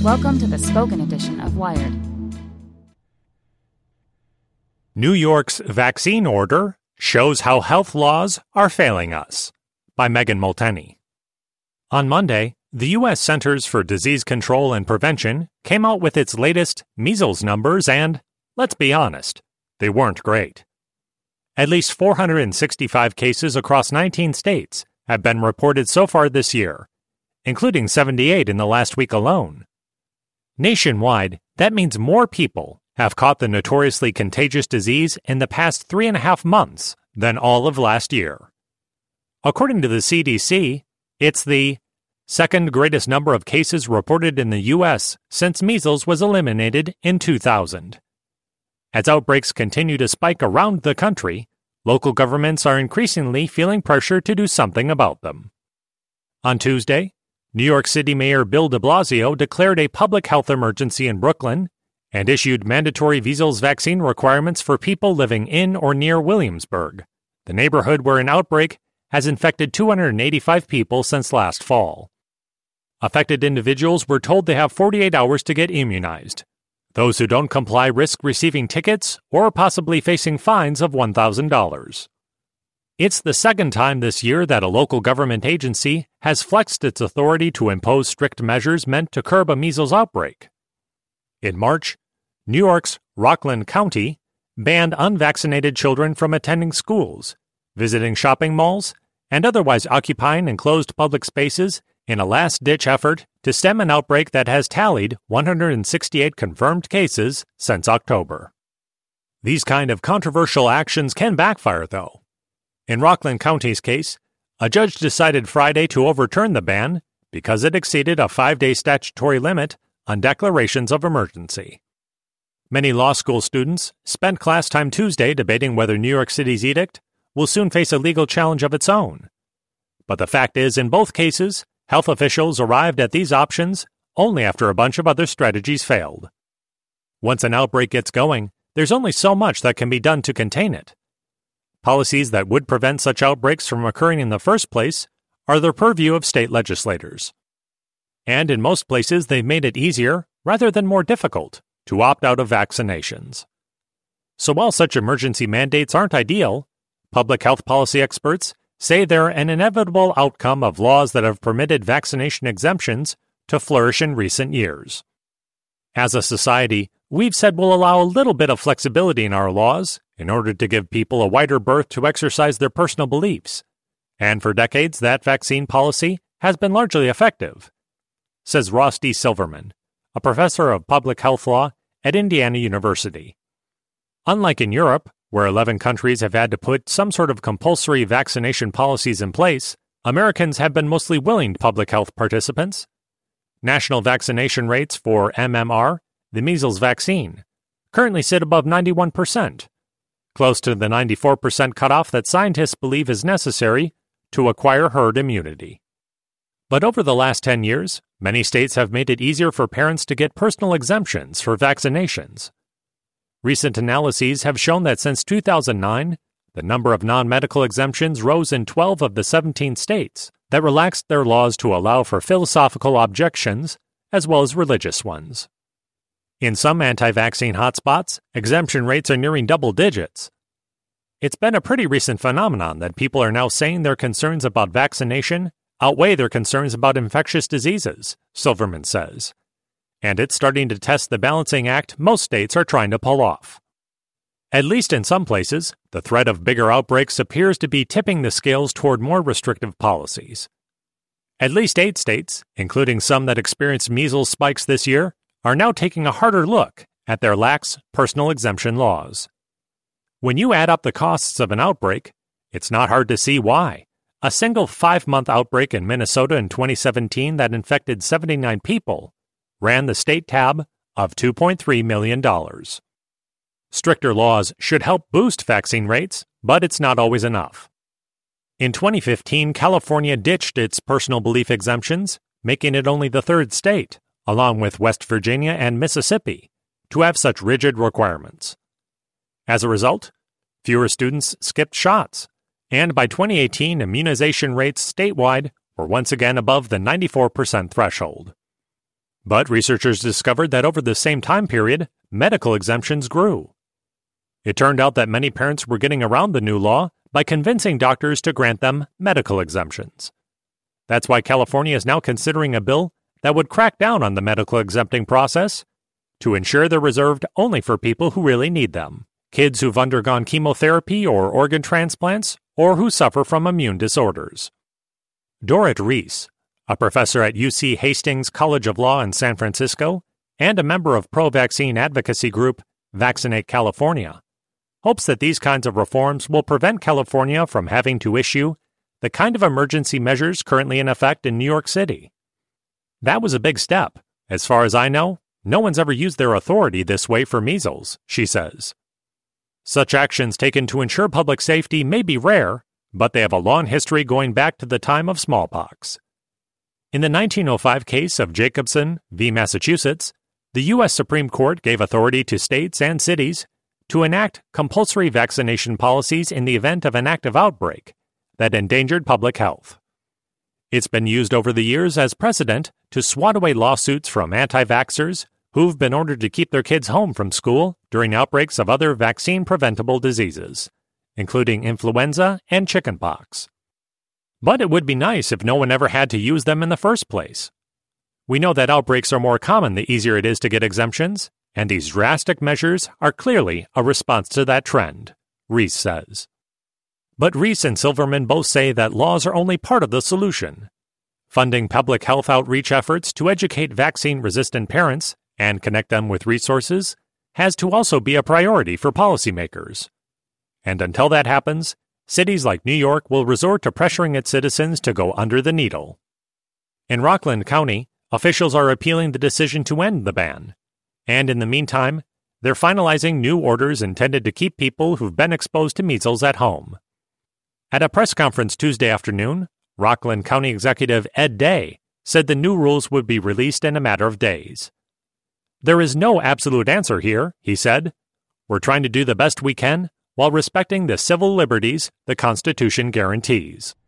Welcome to the spoken edition of Wired. New York's vaccine order shows how health laws are failing us, by Megan Molteni. On Monday, the U.S. Centers for Disease Control and Prevention came out with its latest measles numbers and, let's be honest, they weren't great. At least 465 cases across 19 states have been reported so far this year, including 78 in the last week alone. Nationwide, that means more people have caught the notoriously contagious disease in the past 3.5 months than all of last year. According to the CDC, it's the second greatest number of cases reported in the U.S. since measles was eliminated in 2000. As outbreaks continue to spike around the country, local governments are increasingly feeling pressure to do something about them. On Tuesday, New York City Mayor Bill de Blasio declared a public health emergency in Brooklyn and issued mandatory measles vaccine requirements for people living in or near Williamsburg, the neighborhood where an outbreak has infected 285 people since last fall. Affected individuals were told they have 48 hours to get immunized. Those who don't comply risk receiving tickets or possibly facing fines of $1,000. It's the second time this year that a local government agency has flexed its authority to impose strict measures meant to curb a measles outbreak. In March, New York's Rockland County banned unvaccinated children from attending schools, visiting shopping malls, and otherwise occupying enclosed public spaces in a last-ditch effort to stem an outbreak that has tallied 168 confirmed cases since October. These kind of controversial actions can backfire, though. In Rockland County's case, a judge decided Friday to overturn the ban because it exceeded a 5-day statutory limit on declarations of emergency. Many law school students spent class time Tuesday debating whether New York City's edict will soon face a legal challenge of its own. But the fact is, in both cases, health officials arrived at these options only after a bunch of other strategies failed. Once an outbreak gets going, there's only so much that can be done to contain it. Policies that would prevent such outbreaks from occurring in the first place are the purview of state legislators. And in most places, they've made it easier, rather than more difficult, to opt out of vaccinations. So while such emergency mandates aren't ideal, public health policy experts say they're an inevitable outcome of laws that have permitted vaccination exemptions to flourish in recent years. As a society, we've said we'll allow a little bit of flexibility in our laws in order to give people a wider berth to exercise their personal beliefs. And for decades, that vaccine policy has been largely effective, says Ross D. Silverman, a professor of public health law at Indiana University. Unlike in Europe, where 11 countries have had to put some sort of compulsory vaccination policies in place, Americans have been mostly willing public health participants. National vaccination rates for MMR, the measles vaccine, currently sit above 91%, close to the 94% cutoff that scientists believe is necessary to acquire herd immunity. But over the last 10 years, many states have made it easier for parents to get personal exemptions for vaccinations. Recent analyses have shown that since 2009, the number of non-medical exemptions rose in 12 of the 17 states that relaxed their laws to allow for philosophical objections as well as religious ones. In some anti-vaccine hotspots, exemption rates are nearing double digits. It's been a pretty recent phenomenon that people are now saying their concerns about vaccination outweigh their concerns about infectious diseases, Silverman says. And it's starting to test the balancing act most states are trying to pull off. At least in some places, the threat of bigger outbreaks appears to be tipping the scales toward more restrictive policies. At least 8 states, including some that experienced measles spikes this year, are now taking a harder look at their lax personal exemption laws. When you add up the costs of an outbreak, it's not hard to see why. A single 5-month outbreak in Minnesota in 2017 that infected 79 people ran the state tab of $2.3 million. Stricter laws should help boost vaccine rates, but it's not always enough. In 2015, California ditched its personal belief exemptions, making it only the 3rd state, along with West Virginia and Mississippi, to have such rigid requirements. As a result, fewer students skipped shots, and by 2018, immunization rates statewide were once again above the 94% threshold. But researchers discovered that over the same time period, medical exemptions grew. It turned out that many parents were getting around the new law by convincing doctors to grant them medical exemptions. That's why California is now considering a bill that would crack down on the medical exempting process to ensure they're reserved only for people who really need them, kids who've undergone chemotherapy or organ transplants, or who suffer from immune disorders. Dorit Reiss, a professor at UC Hastings College of Law in San Francisco and a member of pro-vaccine advocacy group Vaccinate California, hopes that these kinds of reforms will prevent California from having to issue the kind of emergency measures currently in effect in New York City. That was a big step. As far as I know, no one's ever used their authority this way for measles, she says. Such actions taken to ensure public safety may be rare, but they have a long history going back to the time of smallpox. In the 1905 case of Jacobson v. Massachusetts, the U.S. Supreme Court gave authority to states and cities to enact compulsory vaccination policies in the event of an active outbreak that endangered public health. It's been used over the years as precedent to swat away lawsuits from anti-vaxxers who've been ordered to keep their kids home from school during outbreaks of other vaccine-preventable diseases, including influenza and chickenpox. But it would be nice if no one ever had to use them in the first place. We know that outbreaks are more common the easier it is to get exemptions, and these drastic measures are clearly a response to that trend, Reiss says. But Reiss and Silverman both say that laws are only part of the solution. Funding public health outreach efforts to educate vaccine-resistant parents and connect them with resources has to also be a priority for policymakers. And until that happens, cities like New York will resort to pressuring its citizens to go under the needle. In Rockland County, officials are appealing the decision to end the ban. And in the meantime, they're finalizing new orders intended to keep people who've been exposed to measles at home. At a press conference Tuesday afternoon, Rockland County Executive Ed Day said the new rules would be released in a matter of days. There is no absolute answer here, he said. We're trying to do the best we can while respecting the civil liberties the Constitution guarantees.